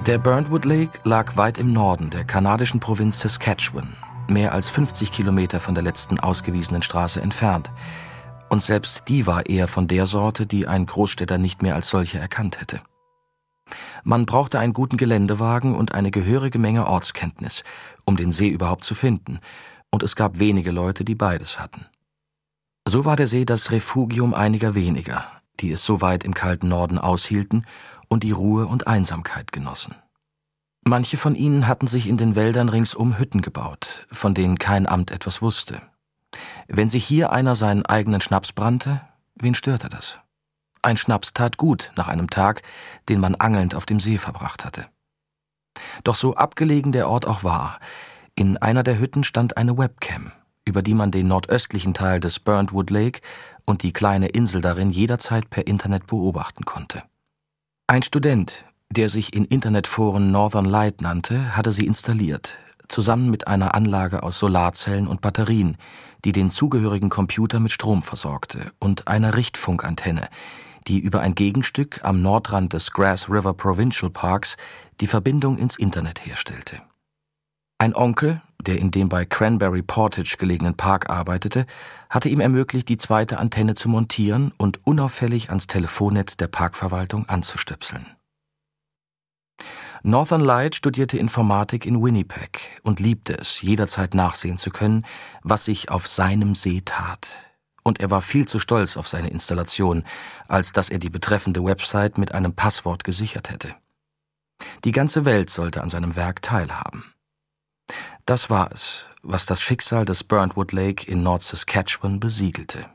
Der Burntwood Lake lag weit im Norden der kanadischen Provinz Saskatchewan, mehr als 50 Kilometer von der letzten ausgewiesenen Straße entfernt. Und selbst die war eher von der Sorte, die ein Großstädter nicht mehr als solche erkannt hätte. Man brauchte einen guten Geländewagen und eine gehörige Menge Ortskenntnis, um den See überhaupt zu finden, und es gab wenige Leute, die beides hatten. So war der See das Refugium einiger weniger, die es so weit im kalten Norden aushielten und die Ruhe und Einsamkeit genossen. Manche von ihnen hatten sich in den Wäldern ringsum Hütten gebaut, von denen kein Amt etwas wusste. Wenn sich hier einer seinen eigenen Schnaps brannte, wen störte das? Ein Schnaps tat gut nach einem Tag, den man angelnd auf dem See verbracht hatte. Doch so abgelegen der Ort auch war, in einer der Hütten stand eine Webcam, über die man den nordöstlichen Teil des Burntwood Lake und die kleine Insel darin jederzeit per Internet beobachten konnte. Ein Student, der sich in Internetforen Northern Light nannte, hatte sie installiert, zusammen mit einer Anlage aus Solarzellen und Batterien, die den zugehörigen Computer mit Strom versorgte, und einer Richtfunkantenne, die über ein Gegenstück am Nordrand des Grass River Provincial Parks die Verbindung ins Internet herstellte. Ein Onkel, der in dem bei Cranberry Portage gelegenen Park arbeitete, hatte ihm ermöglicht, die zweite Antenne zu montieren und unauffällig ans Telefonnetz der Parkverwaltung anzustöpseln. Northern Light studierte Informatik in Winnipeg und liebte es, jederzeit nachsehen zu können, was sich auf seinem See tat. Und er war viel zu stolz auf seine Installation, als dass er die betreffende Website mit einem Passwort gesichert hätte. Die ganze Welt sollte an seinem Werk teilhaben. Das war es, was das Schicksal des Burntwood Lake in Nord-Saskatchewan besiegelte.